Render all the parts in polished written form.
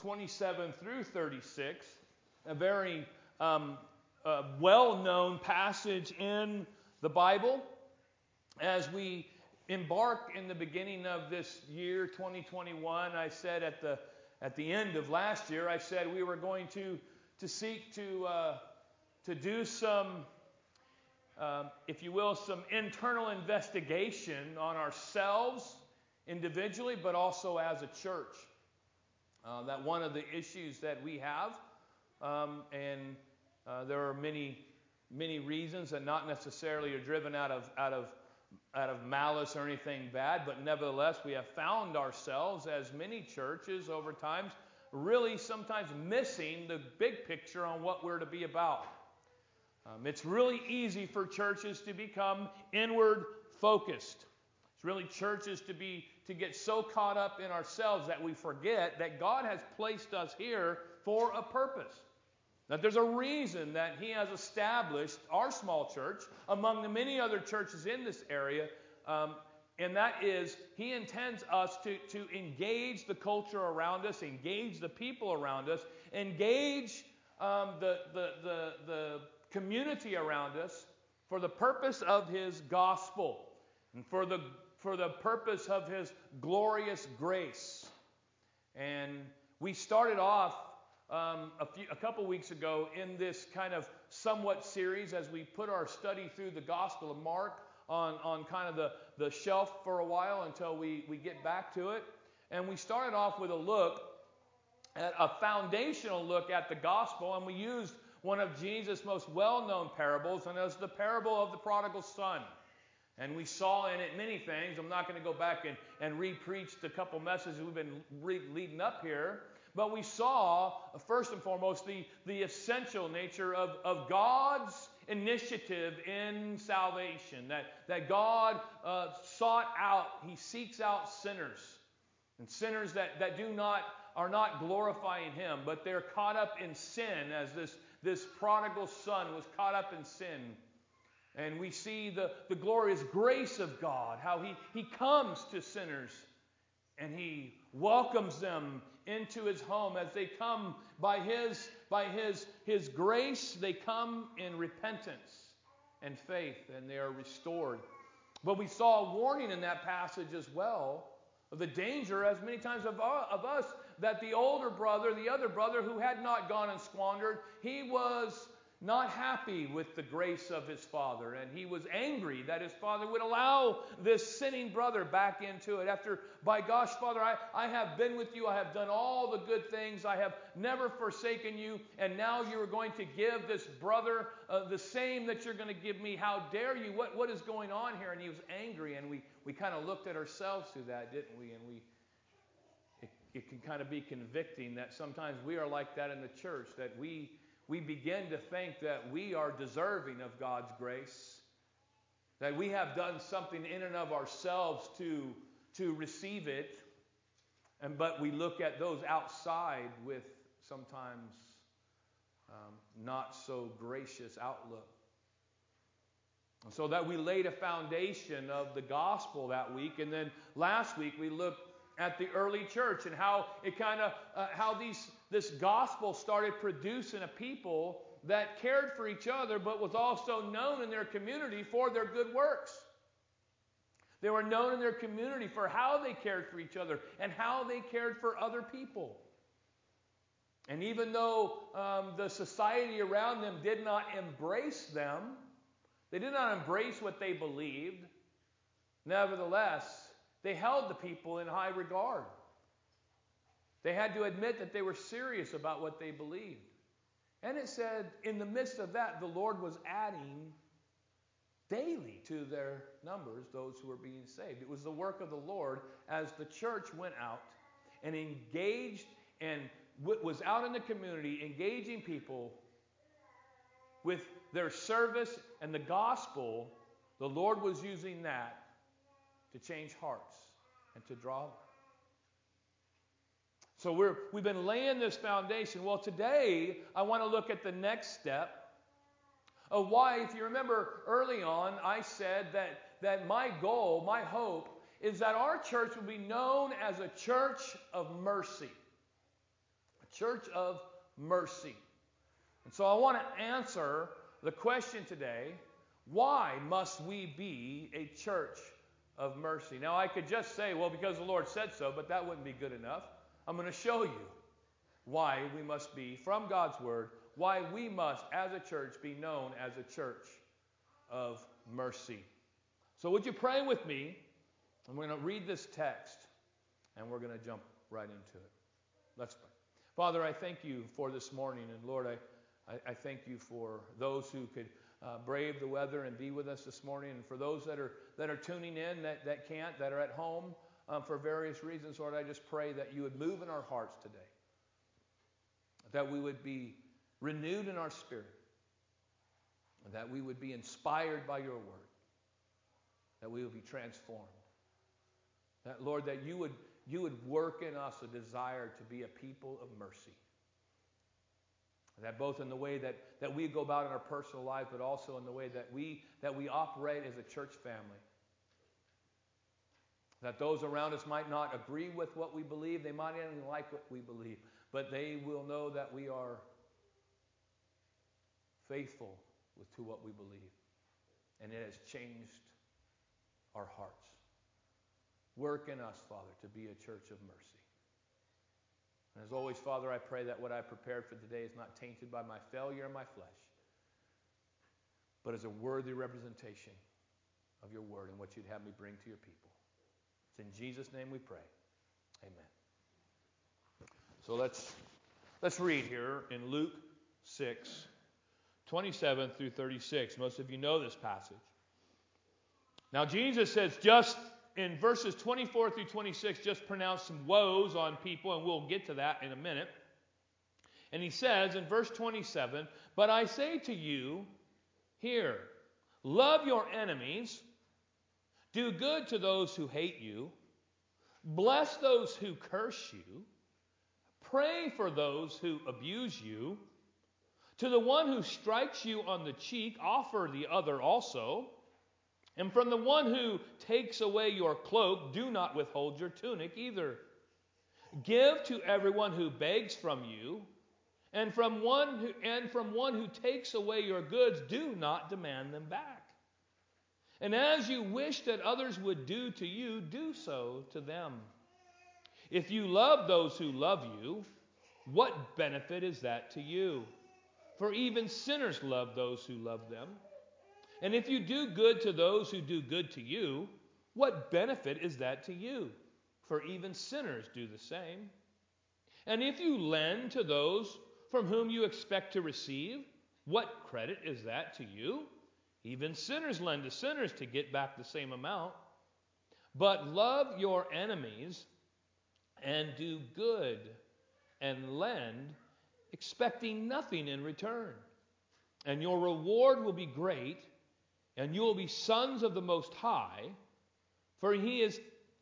27 through 36, a very well-known passage in the Bible. As we embark in the beginning of this year, 2021, I said at the end of last year, I said we were going to seek to do some, if you will, some internal investigation on ourselves individually, but also as a church. That one of the issues that we have, and there are many reasons, and not necessarily are driven out of malice or anything bad, but nevertheless we have found ourselves, as many churches over time, really sometimes missing the big picture on what we're to be about. It's really easy for churches to become inward focused. It's really churches to get so caught up in ourselves that we forget that God has placed us here for a purpose. That there's a reason that He has established our small church among the many other churches in this area, and that is He intends us to engage the culture around us, engage the people around us, engage the community around us for the purpose of His gospel and for the purpose of His glorious grace. And we started off a couple weeks ago in this kind of somewhat series as we put our study through the Gospel of Mark on kind of the shelf for a while until we get back to it. And we started off with a foundational look at the Gospel, and we used one of Jesus' most well-known parables, and that's the parable of the prodigal son. And we saw in it many things. I'm not going to go back and re-preach the couple messages we've been leading up here. But we saw, first and foremost, the essential nature of God's initiative in salvation. That God sought out, He seeks out sinners. And sinners that are not glorifying Him, but they're caught up in sin, as this prodigal son was caught up in sin. And we see the glorious grace of God, how He comes to sinners and He welcomes them into His home. As they come by His grace, they come in repentance and faith, and they are restored. But we saw a warning in that passage as well of the danger, as many times of us, that the older brother, the other brother who had not gone and squandered, he was not happy with the grace of his father, and he was angry that his father would allow this sinning brother back into it. After, by gosh, Father, I have been with you, I have done all the good things, I have never forsaken you, and now you are going to give this brother the same that you're going to give me. How dare you? What is going on here? And he was angry, and we kind of looked at ourselves through that, didn't we? And it can kind of be convicting that sometimes we are like that in the church, that we begin to think that we are deserving of God's grace, that we have done something in and of ourselves to receive it, but we look at those outside with sometimes not so gracious outlook. And so that we laid a foundation of the gospel that week, and then last week we looked at the early church and how it kind of this gospel started producing a people that cared for each other, but was also known in their community for their good works. They were known in their community for how they cared for each other and how they cared for other people. And even though the society around them did not embrace them, they did not embrace what they believed, nevertheless, they held the people in high regard. They had to admit that they were serious about what they believed. And it said, in the midst of that, the Lord was adding daily to their numbers those who were being saved. It was the work of the Lord as the church went out and engaged and was out in the community, engaging people with their service and the gospel. The Lord was using that to change hearts and to draw them. So we've been laying this foundation. Well, today I want to look at the next step of why, if you remember early on, I said that my goal, my hope, is that our church will be known as a church of mercy. Church of mercy. And so I want to answer the question today, why must we be a church of mercy? Now, I could just say, well, because the Lord said so, but that wouldn't be good enough. I'm going to show you why we must be, from God's Word, why we must, as a church, be known as a church of mercy. So would you pray with me? I'm going to read this text, and we're going to jump right into it. Let's pray. Father, I thank you for this morning, and Lord, I thank you for those who could brave the weather and be with us this morning, and for those that are tuning in that can't, that are at home for various reasons. Lord, I just pray that you would move in our hearts today, that we would be renewed in our spirit, that we would be inspired by your word, that we would be transformed, that, Lord, that you would work in us a desire to be a people of mercy. That both in the way that we go about in our personal life, but also in the way that we operate as a church family. That those around us might not agree with what we believe, they might not even like what we believe, but they will know that we are faithful to what we believe. And it has changed our hearts. Work in us, Father, to be a church of mercy. And as always, Father, I pray that what I prepared for today is not tainted by my failure and my flesh, but is a worthy representation of your word and what you'd have me bring to your people. It's in Jesus' name we pray. Amen. So let's read here in Luke 6, 27 through 36. Most of you know this passage. Now Jesus says just in verses 24 through 26, just pronounce some woes on people, and we'll get to that in a minute. And he says in verse 27, "But I say to you here, love your enemies, do good to those who hate you, bless those who curse you, pray for those who abuse you. To the one who strikes you on the cheek, offer the other also. And from the one who takes away your cloak, do not withhold your tunic either. Give to everyone who begs from you, and from one who takes away your goods, do not demand them back. And as you wish that others would do to you, do so to them. If you love those who love you, what benefit is that to you? For even sinners love those who love them. And if you do good to those who do good to you, what benefit is that to you? For even sinners do the same. And if you lend to those from whom you expect to receive, what credit is that to you? Even sinners lend to sinners to get back the same amount. But love your enemies and do good and lend, expecting nothing in return. And your reward will be great, and you will be sons of the Most High, for He is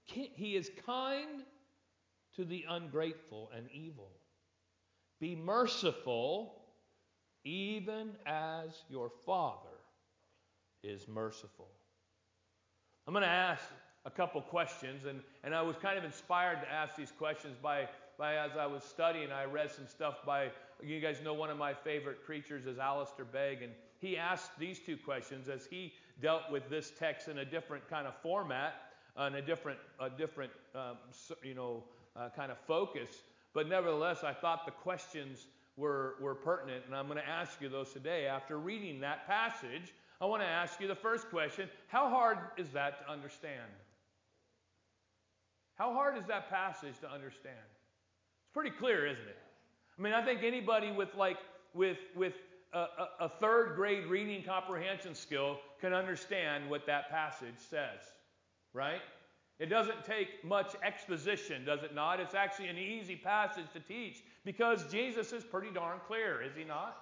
kind to the ungrateful and evil. Be merciful, even as your Father is merciful." I'm going to ask a couple questions, and I was kind of inspired to ask these questions by as I was studying, I read some stuff by, you guys know one of my favorite preachers is Alistair Begg, and he asked these two questions as he dealt with this text in a different kind of format, and a different kind of focus. But nevertheless, I thought the questions were pertinent, and I'm going to ask you those today. After reading that passage, I want to ask you the first question: how hard is that to understand? How hard is that passage to understand? It's pretty clear, isn't it? I mean, I think anybody with a third grade reading comprehension skill can understand what that passage says, right? It doesn't take much exposition, does it not? It's actually an easy passage to teach because Jesus is pretty darn clear, is he not?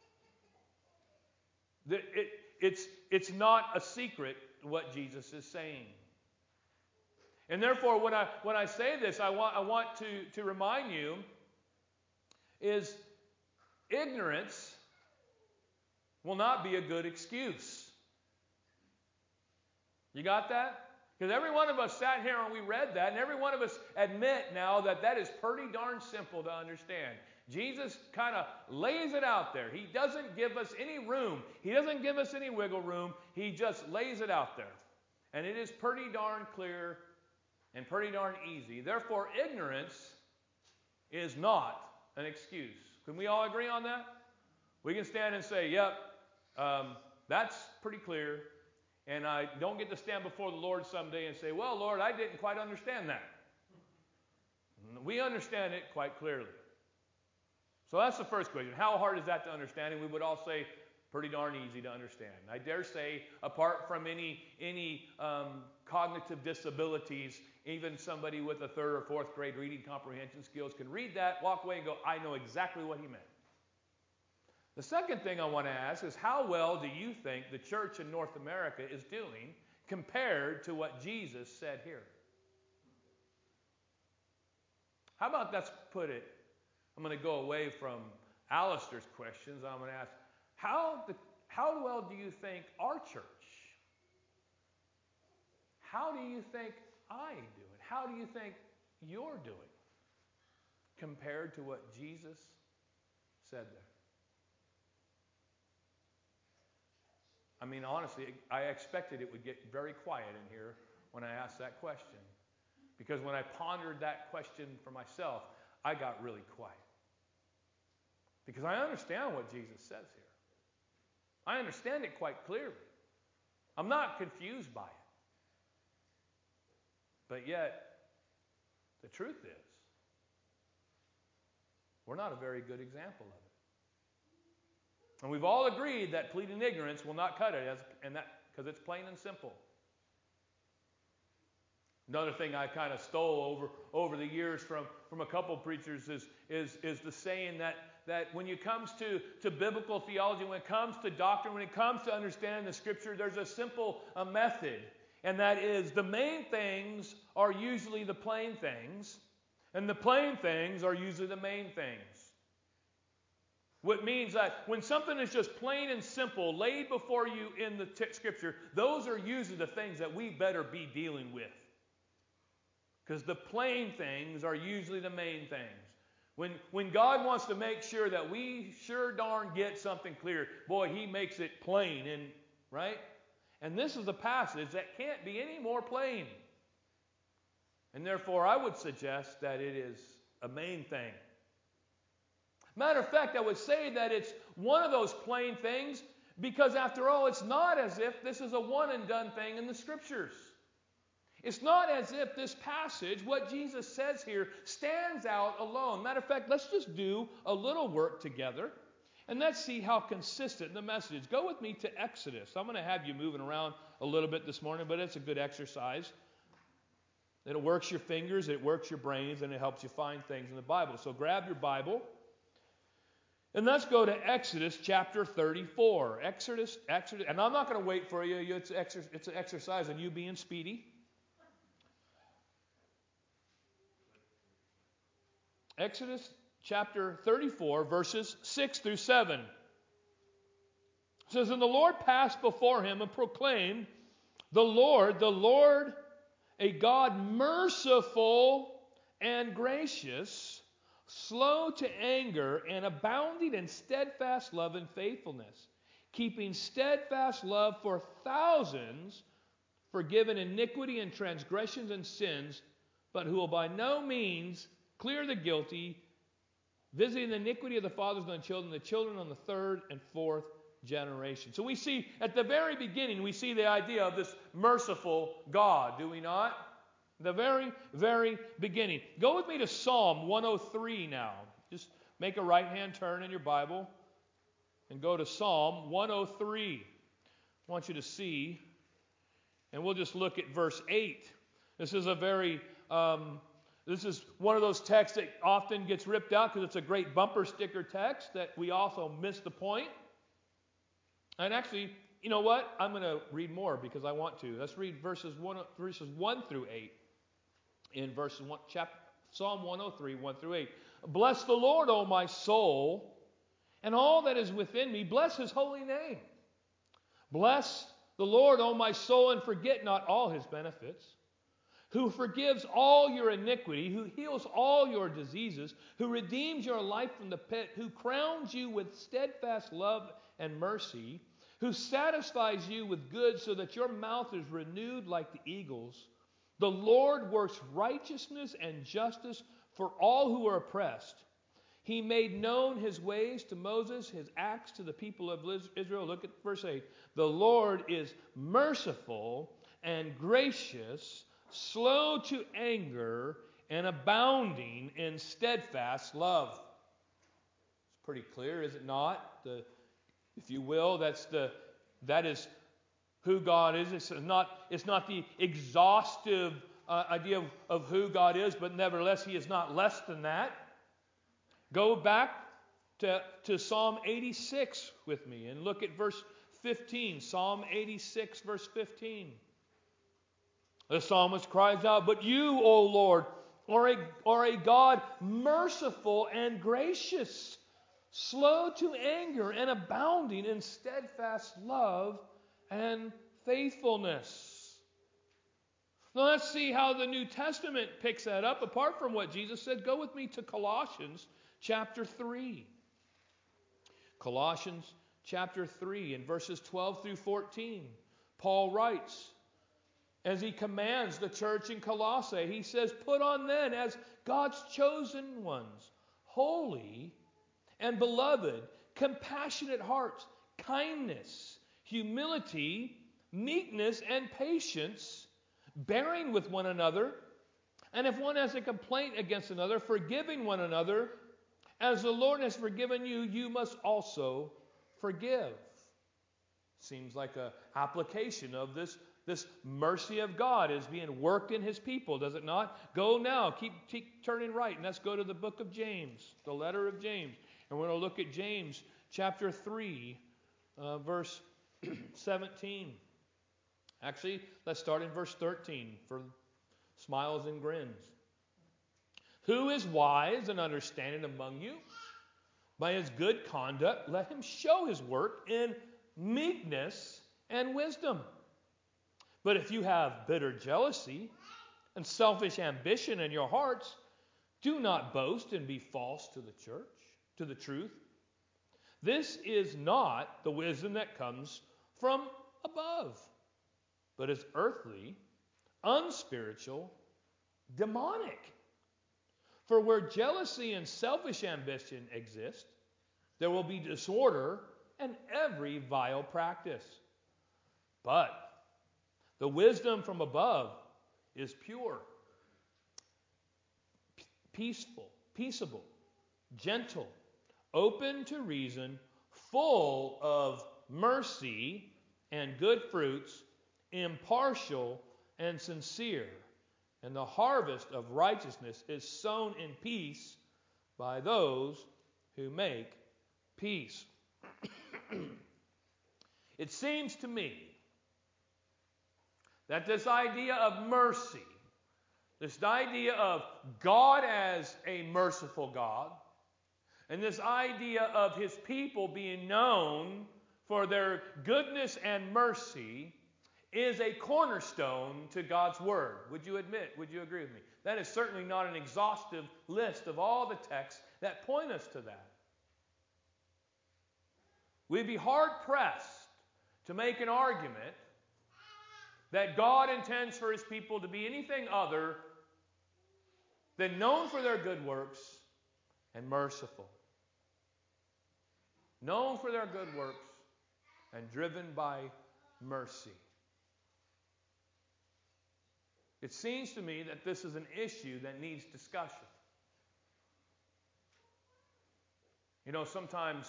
It's not a secret what Jesus is saying. And therefore, when I say this, I want to remind you is ignorance will not be a good excuse. You got that? Because every one of us sat here and we read that, and every one of us admit now that that is pretty darn simple to understand. Jesus kind of lays it out there. He doesn't give us any room. He doesn't give us any wiggle room. He just lays it out there. And it is pretty darn clear and pretty darn easy. Therefore, ignorance is not an excuse. Can we all agree on that? We can stand and say, yep, that's pretty clear. And I don't get to stand before the Lord someday and say, well, Lord, I didn't quite understand that. We understand it quite clearly. So that's the first question. How hard is that to understand? And we would all say, pretty darn easy to understand. I dare say, apart from any cognitive disabilities, even somebody with a 3rd or 4th grade reading comprehension skills can read that, walk away and go, I know exactly what he meant. The second thing I want to ask is, how well do you think the church in North America is doing compared to what Jesus said here? How about let's put it, I'm going to go away from Alistair's questions. I'm going to ask, how well do you think our church, how do you think I do it? How do you think you're doing compared to what Jesus said there? I mean, honestly, I expected it would get very quiet in here when I asked that question. Because when I pondered that question for myself, I got really quiet. Because I understand what Jesus says here. I understand it quite clearly. I'm not confused by it. But yet, the truth is, we're not a very good example of it. And we've all agreed that pleading ignorance will not cut it, because it's plain and simple. Another thing I kind of stole over the years from a couple preachers is the saying that when it comes to biblical theology, when it comes to doctrine, when it comes to understanding the Scripture, there's a simple method. And that is, the main things are usually the plain things, and the plain things are usually the main things. What means that when something is just plain and simple, laid before you in the Scripture, those are usually the things that we better be dealing with. Because the plain things are usually the main things. When God wants to make sure that we sure darn get something clear, boy, He makes it plain, right? And this is a passage that can't be any more plain. And therefore, I would suggest that it is a main thing. Matter of fact, I would say that it's one of those plain things because, after all, it's not as if this is a one-and-done thing in the Scriptures. It's not as if this passage, what Jesus says here, stands out alone. Matter of fact, let's just do a little work together, and let's see how consistent the message is. Go with me to Exodus. I'm going to have you moving around a little bit this morning, but it's a good exercise. It works your fingers, it works your brains, and it helps you find things in the Bible. So grab your Bible. And let's go to Exodus chapter 34. Exodus, and I'm not going to wait for you. It's an exercise on you being speedy. Exodus chapter 34, verses 6 through 7. It says, And the Lord passed before him and proclaimed, the Lord, a God merciful and gracious, slow to anger, and abounding in steadfast love and faithfulness, keeping steadfast love for thousands, forgiven iniquity and transgressions and sins, but who will by no means clear the guilty, visiting the iniquity of the fathers on the children on the 3rd and 4th generation. So we see at the very beginning, we see the idea of this merciful God, do we not? The very, very beginning. Go with me to Psalm 103 now. Just make a right-hand turn in your Bible and go to Psalm 103. I want you to see, and we'll just look at verse 8. This is this is one of those texts that often gets ripped out because it's a great bumper sticker text that we also miss the point. And actually, you know what? I'm going to read more because I want to. Let's read verses 1 through 8 in Psalm 103, 1 through 8. Bless the Lord, O my soul, and all that is within me. Bless His holy name. Bless the The Lord, O my soul, and forget not all his benefits, who forgives all your iniquity, who heals all your diseases, who redeems your life from the pit, who crowns you with steadfast love and mercy, who satisfies you with good so that your mouth is renewed like the eagles. The Lord works righteousness and justice for all who are oppressed. He made known his ways to Moses, his acts to the people of Israel. Look at verse 8. The Lord is merciful and gracious, slow to anger, and abounding in steadfast love. It's pretty clear, is it not? If you will, that is who God is. It's not the exhaustive idea of who God is, but nevertheless, he is not less than that. Go back to Psalm 86 with me and look at verse 15. Psalm 86, verse 15. The psalmist cries out, "But you, O Lord, are a God merciful and gracious, slow to anger and abounding in steadfast love and faithfulness." Now let's see how the New Testament picks that up. Apart from what Jesus said, go with me to Colossians chapter 3. Colossians chapter 3 and verses 12 through 14. Paul writes, as he commands the church in Colossae, he says, "Put on then as God's chosen ones, holy and beloved, compassionate hearts, kindness, humility, meekness, and patience, bearing with one another, and if one has a complaint against another, forgiving one another. As the Lord has forgiven you, you must also forgive." Seems like an application of this mercy of God is being worked in his people, does it not? Go now, keep turning right, and let's go to the book of James, the letter of James. And we're going to look at James chapter 3, verse 17. Actually, let's start in verse 13 for smiles and grins. "Who is wise and understanding among you? By his good conduct, let him show his work in meekness and wisdom. But if you have bitter jealousy and selfish ambition in your hearts, do not boast and be false to the truth. This is not the wisdom that comes from above, but is earthly, unspiritual, demonic. For where jealousy and selfish ambition exist, there will be disorder and every vile practice. But the wisdom from above is pure, peaceable, gentle, open to reason, full of mercy and good fruits, impartial and sincere. And the harvest of righteousness is sown in peace by those who make peace." It seems to me that this idea of mercy, this idea of God as a merciful God, and this idea of his people being known for their goodness and mercy is a cornerstone to God's Word. Would you agree with me? That is certainly not an exhaustive list of all the texts that point us to that. We'd be hard-pressed to make an argument that God intends for his people to be anything other than known for their good works and merciful. Known for their good works and driven by mercy. It seems to me that this is an issue that needs discussion. You know, sometimes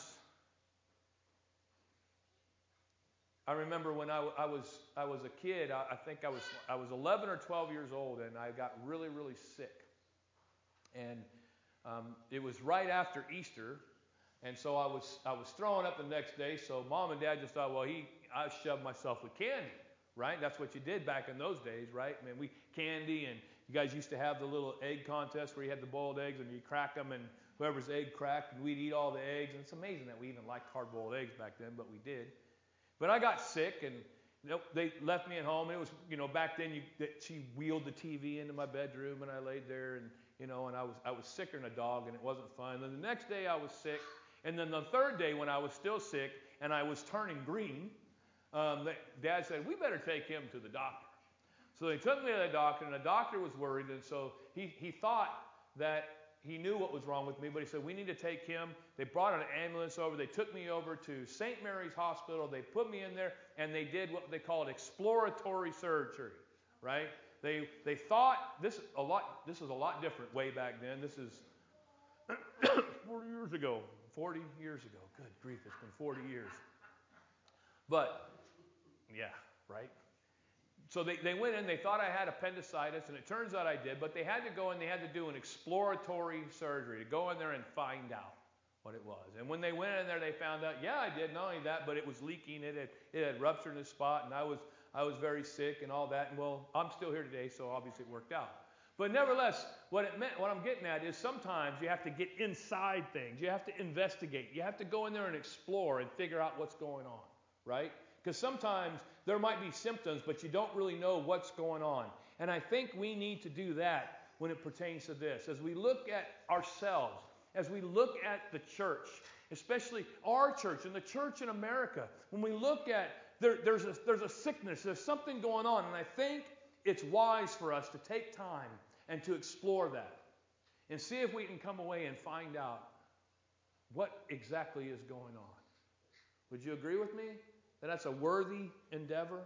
I remember when I was a kid. I think I was 11 or 12 years old, and I got really, really sick. And it was right after Easter, and so I was throwing up the next day. So Mom and Dad just thought, well, I shoved myself with candy, right? That's what you did back in those days, right? I mean, candy, and you guys used to have the little egg contest where you had the boiled eggs and you crack them, and whoever's egg cracked, and we'd eat all the eggs. And it's amazing that we even liked hard-boiled eggs back then, but we did. But I got sick, They left me at home. It was, back then she wheeled the TV into my bedroom, and I laid there, and and I was sicker than a dog, and it wasn't fun. Then the next day I was sick, and then the third day when I was still sick and I was turning green, Dad said, we better take him to the doctor. So they took me to the doctor, and the doctor was worried, and so he thought that he knew what was wrong with me, but he said, we need to take him. They brought an ambulance over. They took me over to St. Mary's Hospital. They put me in there, and they did what they called exploratory surgery, right? They thought this is a lot different way back then. This is 40 years ago. 40 years ago. Good grief, it's been 40 years. But, yeah, right? So they went in, they thought I had appendicitis, and it turns out I did, but they had to go in, they had to do an exploratory surgery to go in there and find out what it was. And when they went in there, they found out, yeah, I did, not only that, but it was leaking, it had ruptured in a spot, and I was very sick and all that, and well, I'm still here today, so obviously it worked out. But nevertheless, what I'm getting at is sometimes you have to get inside things, you have to investigate, you have to go in there and explore and figure out what's going on, right? Because sometimes there might be symptoms, but you don't really know what's going on. And I think we need to do that when it pertains to this. As we look at ourselves, as we look at the church, especially our church and the church in America, when we look at there's a sickness, there's something going on, and I think it's wise for us to take time and to explore that and see if we can come away and find out what exactly is going on. Would you agree with me? That's a worthy endeavor.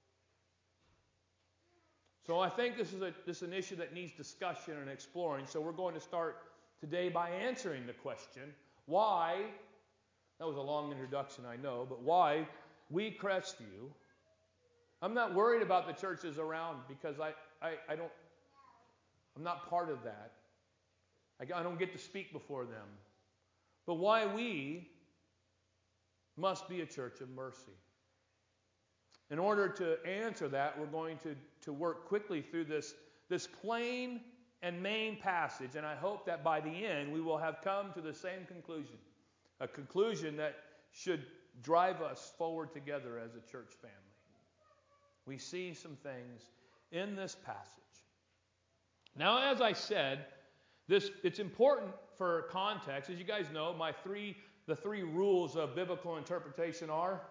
So I think this is an issue that needs discussion and exploring. So we're going to start today by answering the question, why, that was a long introduction, I know, but why we Crestview. I'm not worried about the churches around because I'm not part of that. I don't get to speak before them. But why we must be a church of mercy. In order to answer that, we're going to work quickly through this plain and main passage, and I hope that by the end we will have come to the same conclusion, a conclusion that should drive us forward together as a church family. We see some things in this passage. Now, as I said, it's important for context. As you guys know, the three rules of biblical interpretation are?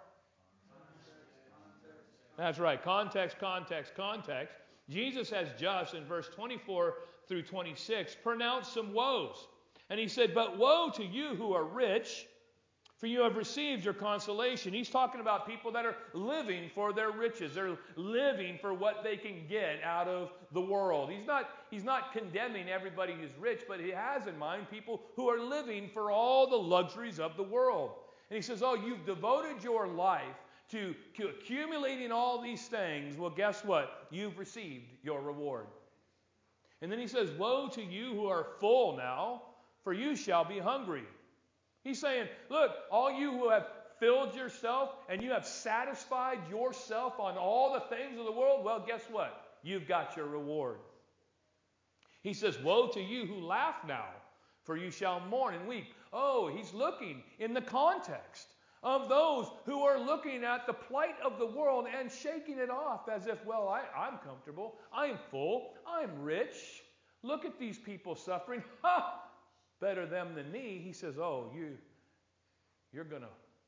That's right. Context, context, context. Jesus has just, in verse 24 through 26, pronounced some woes. And he said, but woe to you who are rich, for you have received your consolation. He's talking about people that are living for their riches. They're living for what they can get out of the world. He's not condemning everybody who's rich, but he has in mind people who are living for all the luxuries of the world. And he says, oh, you've devoted your life to accumulating all these things. Well, guess what? You've received your reward. And then he says, woe to you who are full now, for you shall be hungry. He's saying, look, all you who have filled yourself and you have satisfied yourself on all the things of the world, well, guess what? You've got your reward. He says, woe to you who laugh now, for you shall mourn and weep. Oh, he's looking in the context of those who are looking at the plight of the world and shaking it off as if, well, I'm comfortable, I'm full, I'm rich. Look at these people suffering. Ha! Better them than me. He says, oh, you're gonna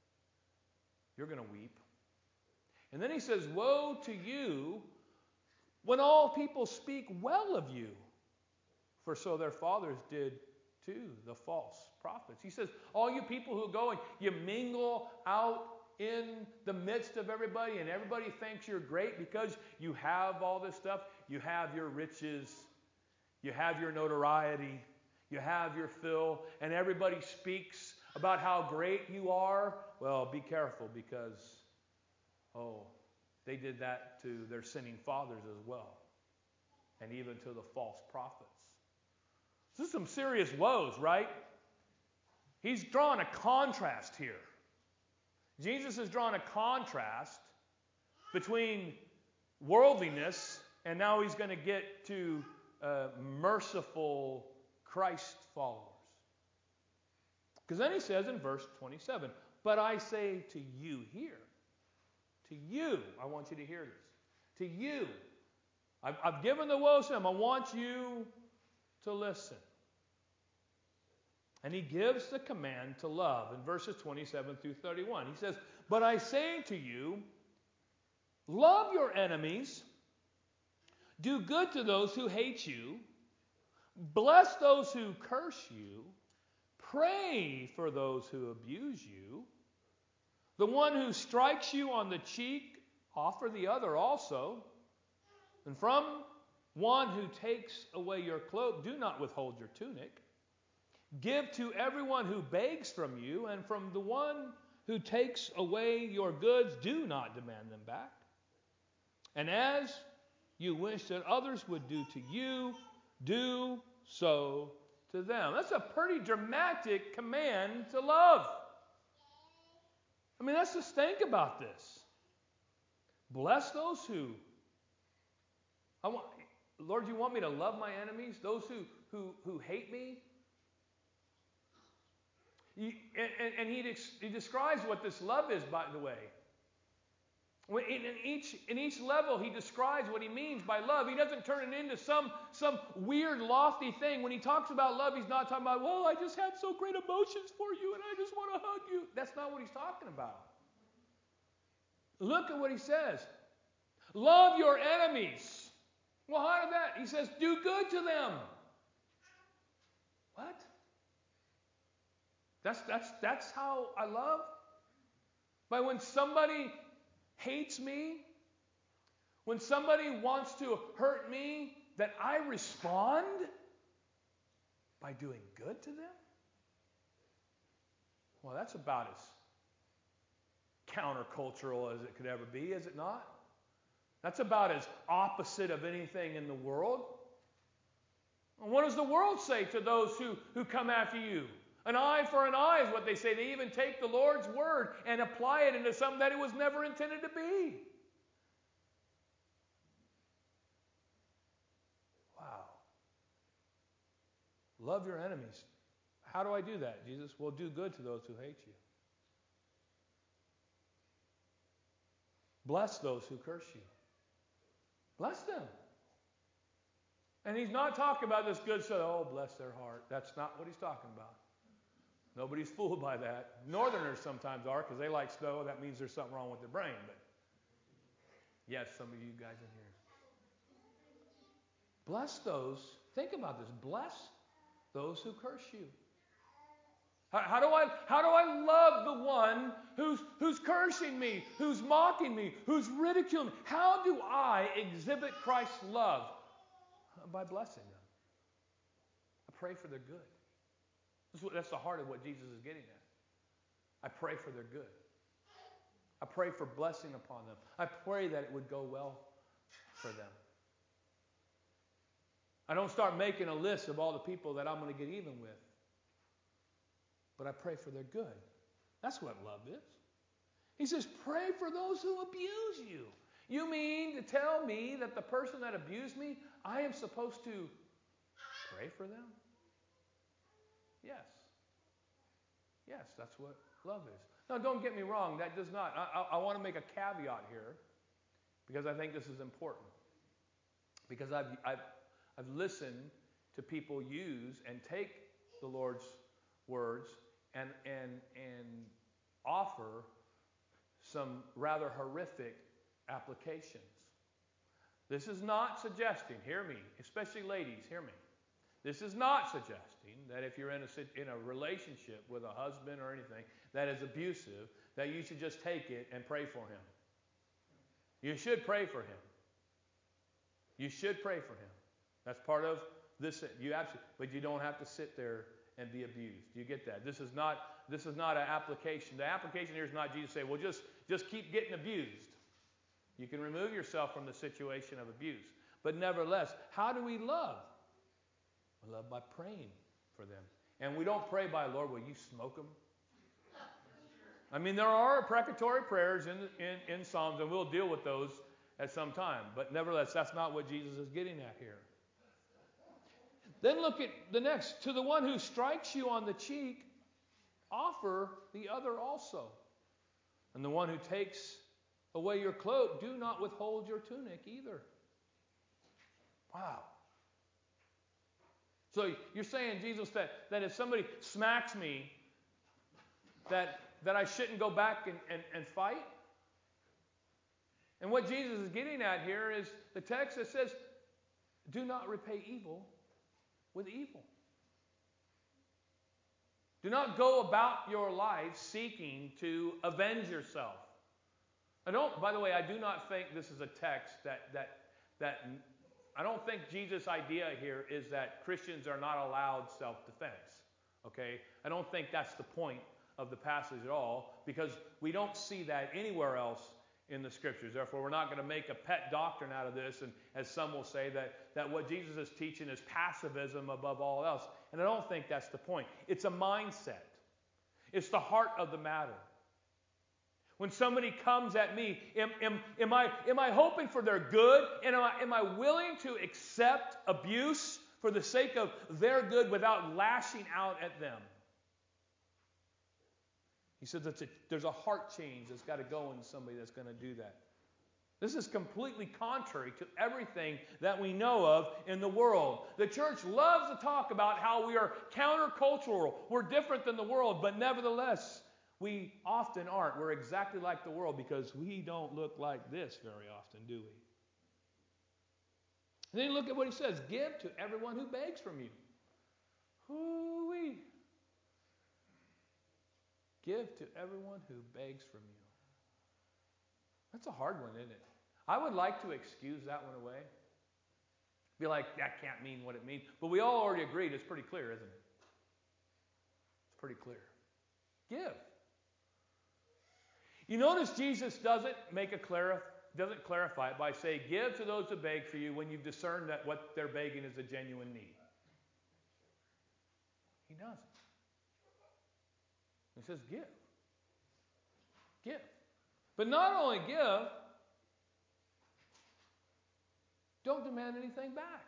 weep. And then he says, woe to you when all people speak well of you, for so their fathers did too, the false prophets. He says, all you people who go and you mingle out in the midst of everybody and everybody thinks you're great because you have all this stuff. You have your riches. You have your notoriety. You have your fill. And everybody speaks about how great you are. Well, be careful because, they did that to their sinning fathers as well. And even to the false prophets. This is some serious woes, right? He's drawn a contrast here. Jesus has drawn a contrast between worldliness and now he's going to get to merciful Christ followers. Because then he says in verse 27, but I say to you here, To you. I want you to hear this. To you. I've given the woe to him. I want you to listen. And he gives the command to love in verses 27 through 31. He says, "But I say to you, love your enemies, do good to those who hate you, bless those who curse you, pray for those who abuse you. The one who strikes you on the cheek, offer the other also. And from one who takes away your cloak, do not withhold your tunic. Give to everyone who begs from you, and from the one who takes away your goods, do not demand them back. And as you wish that others would do to you, do so to them." That's a pretty dramatic command to love. I mean, let's just think about this. Bless those who... Lord, you want me to love my enemies? Those who hate me? And he describes what this love is, by the way. In each level, he describes what he means by love. He doesn't turn it into some weird, lofty thing. When he talks about love, he's not talking about, well, I just have so great emotions for you and I just want to hug you. That's not what he's talking about. Look at what he says. Love your enemies. Well, how did that? He says, do good to them. What? That's how I love? By when somebody hates me, when somebody wants to hurt me, that I respond by doing good to them? Well, that's about as countercultural as it could ever be, is it not? That's about as opposite of anything in the world. And what does the world say to those who come after you? An eye for an eye is what they say. They even take the Lord's word and apply it into something that it was never intended to be. Wow. Love your enemies. How do I do that, Jesus? Well, do good to those who hate you. Bless those who curse you. Bless them. And he's not talking about this good stuff, oh, bless their heart. That's not what he's talking about. Nobody's fooled by that. Northerners sometimes are because they like snow. That means there's something wrong with their brain. But yes, some of you guys in here. Bless those. Think about this. Bless those who curse you. How do I love the one who's cursing me, who's mocking me, who's ridiculing me? How do I exhibit Christ's love? By blessing them. I pray for their good. That's the heart of what Jesus is getting at. I pray for their good. I pray for blessing upon them. I pray that it would go well for them. I don't start making a list of all the people that I'm going to get even with. But I pray for their good. That's what love is. He says, pray for those who abuse you. You mean to tell me that the person that abused me, I am supposed to pray for them? Yes. Yes, that's what love is. Now, don't get me wrong. That does not. I want to make a caveat here because I think this is important. Because I've listened to people use and take the Lord's words and offer some rather horrific applications. This is not suggesting, hear me, especially ladies, hear me. This is not suggesting that if you're in a relationship with a husband or anything that is abusive, that you should just take it and pray for him. You should pray for him. You should pray for him. That's part of this. You absolutely, but you don't have to sit there and be abused. Do you get that? This is not an application. The application here is not Jesus saying, well, just keep getting abused. You can remove yourself from the situation of abuse. But nevertheless, how do we love? We love by praying for them. And we don't pray by, Lord, will you smoke them? I mean, there are precatory prayers in Psalms, and we'll deal with those at some time. But nevertheless, that's not what Jesus is getting at here. Then look at the next. To the one who strikes you on the cheek, offer the other also. And the one who takes away your cloak, do not withhold your tunic either. Wow. So you're saying, Jesus, that if somebody smacks me, that I shouldn't go back and fight? And what Jesus is getting at here is the text that says, do not repay evil with evil. Do not go about your life seeking to avenge yourself. By the way, I do not think this is a text that I don't think Jesus' idea here is that Christians are not allowed self-defense. Okay? I don't think that's the point of the passage at all, because we don't see that anywhere else in the Scriptures. Therefore, we're not going to make a pet doctrine out of this, and as some will say, that what Jesus is teaching is pacifism above all else. And I don't think that's the point. It's a mindset. It's the heart of the matter. When somebody comes at me, am I hoping for their good? And am I willing to accept abuse for the sake of their good without lashing out at them? He said that there's a heart change that's got to go in somebody that's going to do that. This is completely contrary to everything that we know of in the world. The church loves to talk about how we are countercultural. We're different than the world, but nevertheless, we often aren't. We're exactly like the world because we don't look like this very often, do we? And then look at what he says. Give to everyone who begs from you. Hoo-wee. Give to everyone who begs from you. That's a hard one, isn't it? I would like to excuse that one away. Be like, that can't mean what it means. But we all already agreed it's pretty clear, isn't it? It's pretty clear. Give. You notice Jesus doesn't clarify it by saying, give to those who beg for you when you've discerned that what they're begging is a genuine need. He doesn't. He says, give. Give. But not only give, don't demand anything back.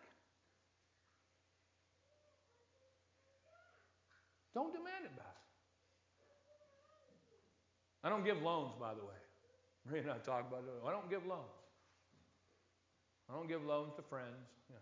Don't demand it back. I don't give loans, by the way. Maria and I talk about it. I don't give loans. I don't give loans to friends.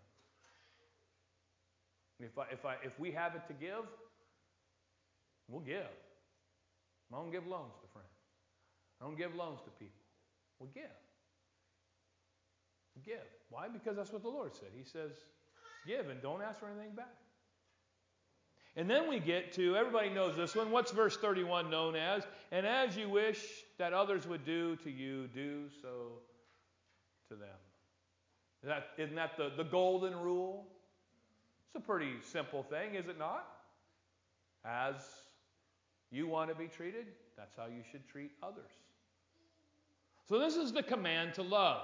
Yeah. If we have it to give, we'll give. I don't give loans to friends. I don't give loans to people. We'll give. We'll give. Why? Because that's what the Lord said. He says, give and don't ask for anything back. And then we get to, everybody knows this one, what's verse 31 known as? And as you wish that others would do to you, do so to them. Isn't that the golden rule? It's a pretty simple thing, is it not? As you want to be treated, that's how you should treat others. So this is the command to love.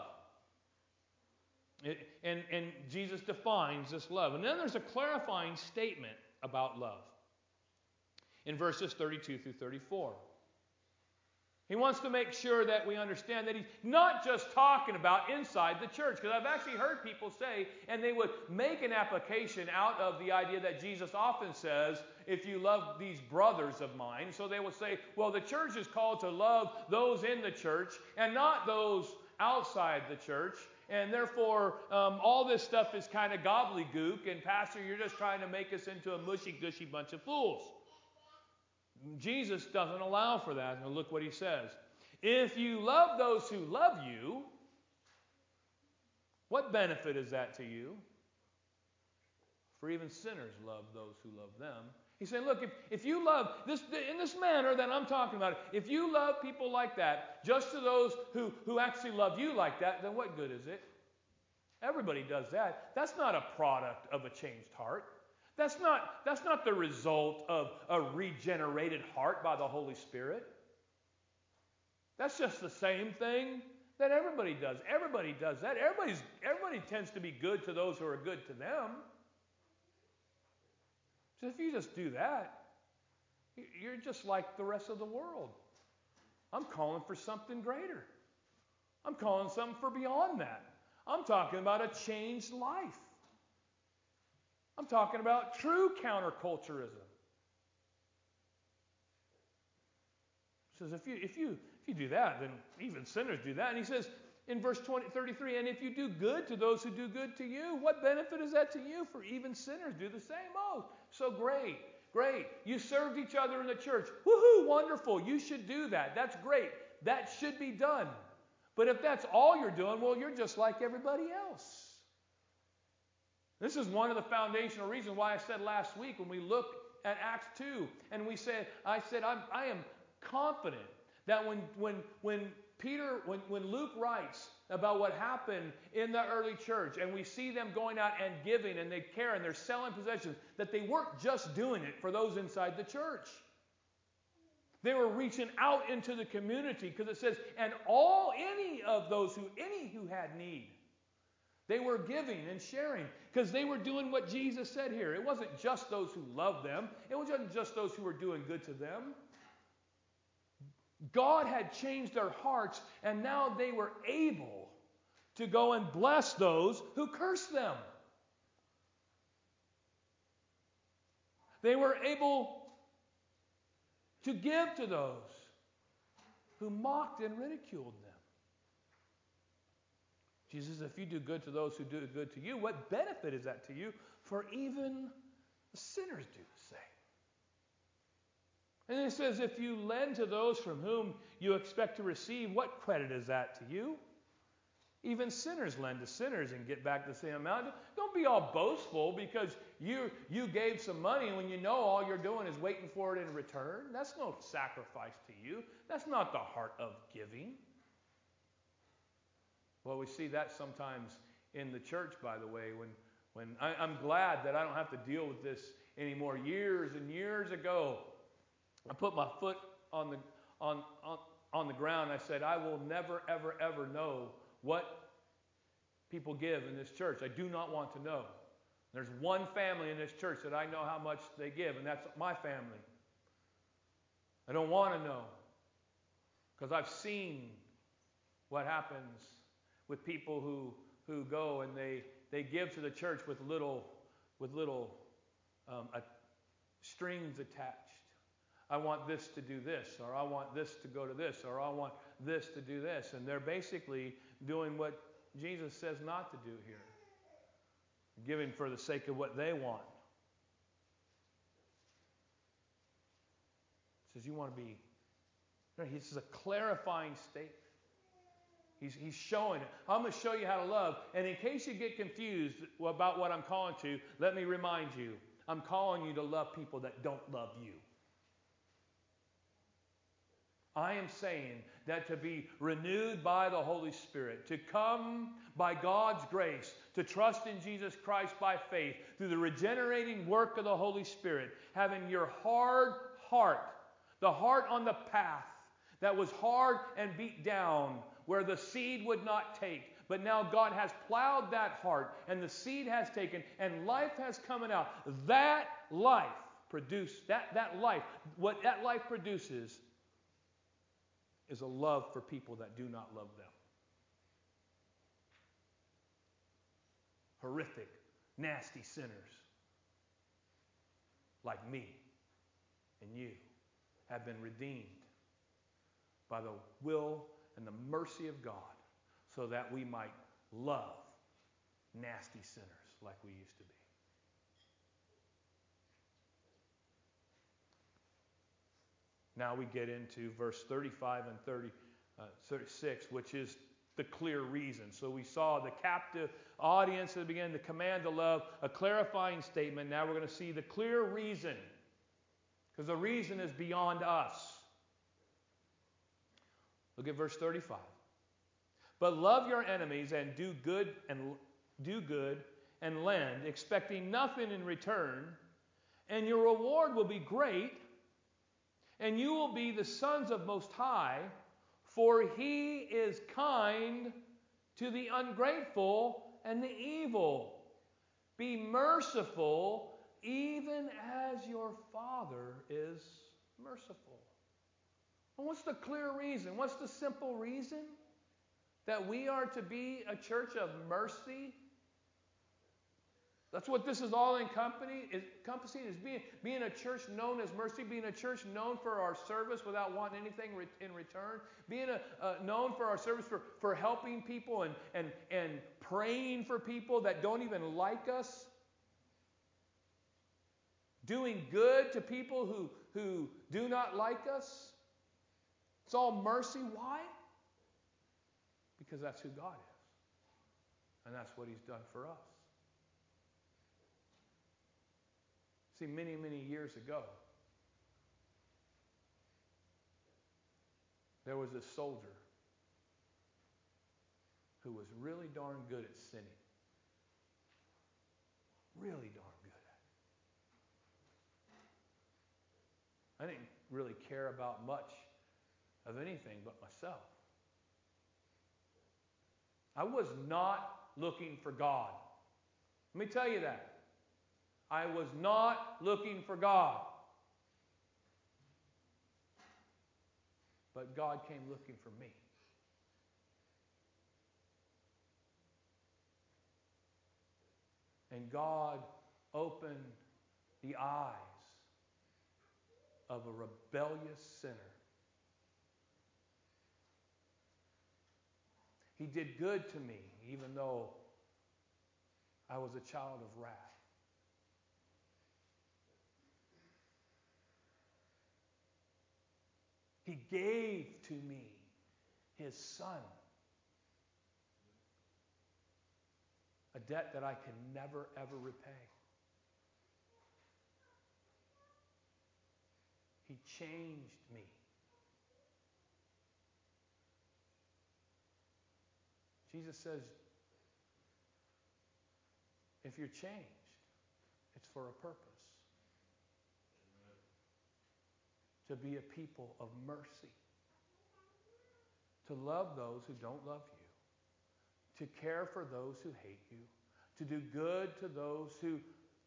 And Jesus defines this love. And then there's a clarifying statement about love in verses 32 through 34. He wants to make sure that we understand that he's not just talking about inside the church. Because I've actually heard people say, and they would make an application out of the idea that Jesus often says, if you love these brothers of mine. So they will say, well, the church is called to love those in the church and not those outside the church. And therefore, all this stuff is kind of gobbledygook. And Pastor, you're just trying to make us into a mushy-gushy bunch of fools. Jesus doesn't allow for that. And look what he says. If you love those who love you, what benefit is that to you? For even sinners love those who love them. He's saying, look, if you love this in this manner that I'm talking about, if you love people like that, just to those who actually love you like that, then what good is it? Everybody does that. That's not a product of a changed heart. That's not the result of a regenerated heart by the Holy Spirit. That's just the same thing that everybody does. Everybody does that. Everybody tends to be good to those who are good to them. So if you just do that, you're just like the rest of the world. I'm calling for something greater. I'm calling something for beyond that. I'm talking about a changed life. I'm talking about true counterculturism. He says, if you do that, then even sinners do that. And he says in verse 33, and if you do good to those who do good to you, what benefit is that to you? For even sinners do the same. Oh, so great. Great. You served each other in the church. Woohoo, wonderful. You should do that. That's great. That should be done. But if that's all you're doing, well, you're just like everybody else. This is one of the foundational reasons why I said last week when we look at Acts 2, and I am confident that when Luke writes about what happened in the early church, and we see them going out and giving, and they care, and they're selling possessions, that they weren't just doing it for those inside the church. They were reaching out into the community, because it says, and any who had need. They were giving and sharing, because they were doing what Jesus said here. It wasn't just those who loved them. It wasn't just those who were doing good to them. God had changed their hearts, and now they were able to go and bless those who cursed them. They were able to give to those who mocked and ridiculed them. Jesus says, if you do good to those who do good to you, what benefit is that to you? For even the sinners do the same. And he says, if you lend to those from whom you expect to receive, what credit is that to you? Even sinners lend to sinners and get back the same amount. Don't be all boastful because you gave some money when you know all you're doing is waiting for it in return. That's no sacrifice to you. That's not the heart of giving. Well, we see that sometimes in the church, by the way, when I'm glad that I don't have to deal with this anymore. Years and years ago, I put my foot on the ground. I said, I will never, ever, ever know what people give in this church. I do not want to know. There's one family in this church that I know how much they give, and that's my family. I don't want to know because I've seen what happens with people who go and they give to the church with little strings attached. I want this to do this, or I want this to go to this, or I want this to do this. And they're basically doing what Jesus says not to do here. Giving for the sake of what they want. He says, you want to be... This is a clarifying statement. He's showing it. I'm going to show you how to love. And in case you get confused about what I'm calling to, let me remind you. I'm calling you to love people that don't love you. I am saying that to be renewed by the Holy Spirit, to come by God's grace, to trust in Jesus Christ by faith, through the regenerating work of the Holy Spirit, having your hard heart, the heart on the path that was hard and beat down, where the seed would not take. But now God has plowed that heart, and the seed has taken, and life has come out. That life produced, what that life produces is a love for people that do not love them. Horrific, nasty sinners like me and you have been redeemed by the will and the mercy of God so that we might love nasty sinners like we used to be. Now we get into verse 35 and 36, which is the clear reason. So we saw the captive audience at the beginning, the command to love, a clarifying statement. Now we're going to see the clear reason, because the reason is beyond us. Look at verse 35. But love your enemies and do good and lend, expecting nothing in return, and your reward will be great, and you will be the sons of Most High, for He is kind to the ungrateful and the evil. Be merciful, even as your Father is merciful. And what's the clear reason? What's the simple reason? That we are to be a church of mercy? That's what this is all encompassing is being a church known as Mercy, being a church known for our service without wanting anything in return, being known for our service for helping people and praying for people that don't even like us, doing good to people who do not like us. It's all mercy. Why? Because that's who God is. And that's what He's done for us. See, many, many years ago, there was a soldier who was really darn good at sinning. Really darn good at it. I didn't really care about much of anything but myself. I was not looking for God. Let me tell you that. I was not looking for God. But God came looking for me. And God opened the eyes of a rebellious sinner. He did good to me, even though I was a child of wrath. He gave to me His Son, a debt that I can never, ever repay. He changed me. Jesus says, if you're changed, it's for a purpose. To be a people of mercy. To love those who don't love you. To care for those who hate you. To do good to those who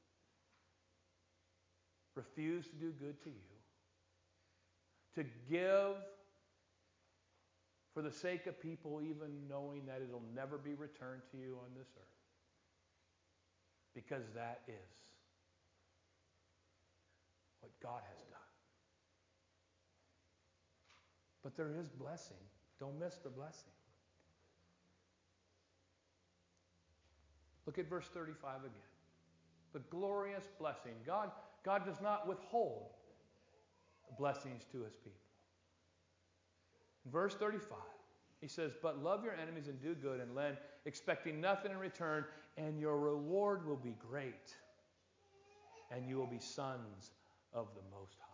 refuse to do good to you. To give for the sake of people, even knowing that it'll never be returned to you on this earth. Because that is what God has done. But there is blessing. Don't miss the blessing. Look at verse 35 again. The glorious blessing. God does not withhold blessings to His people. In verse 35, He says, but love your enemies and do good and lend, expecting nothing in return, and your reward will be great, and you will be sons of the Most High.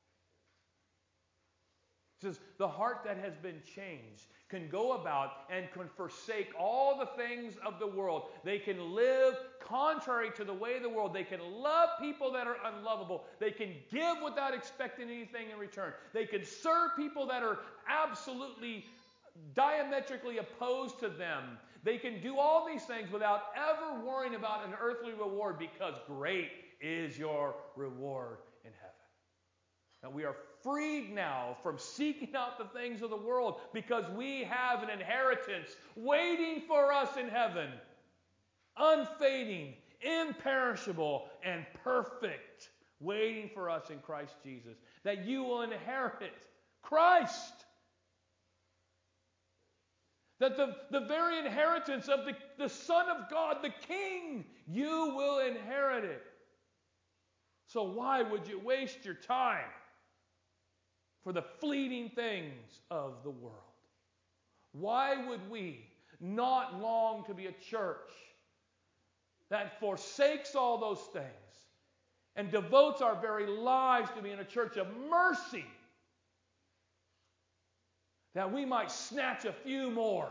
It says, the heart that has been changed can go about and can forsake all the things of the world. They can live contrary to the way of the world. They can love people that are unlovable. They can give without expecting anything in return. They can serve people that are absolutely diametrically opposed to them. They can do all these things without ever worrying about an earthly reward, because great is your reward in heaven. And we are freed now from seeking out the things of the world, because we have an inheritance waiting for us in heaven. Unfading, imperishable, and perfect. Waiting for us in Christ Jesus. That you will inherit Christ. That the very inheritance of the Son of God, the King, you will inherit it. So why would you waste your time for the fleeting things of the world? Why would we not long to be a church that forsakes all those things and devotes our very lives to being a church of mercy, that we might snatch a few more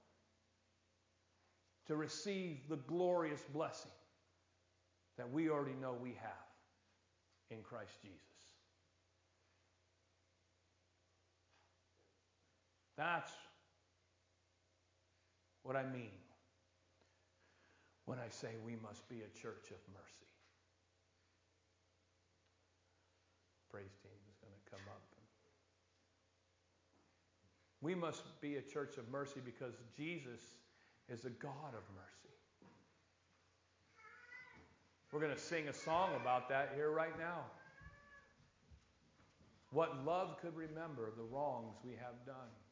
to receive the glorious blessing that we already know we have in Christ Jesus? That's what I mean when I say we must be a church of mercy. Praise team is going to come up. We must be a church of mercy because Jesus is a God of mercy. We're going to sing a song about that here right now. What love could remember the wrongs we have done.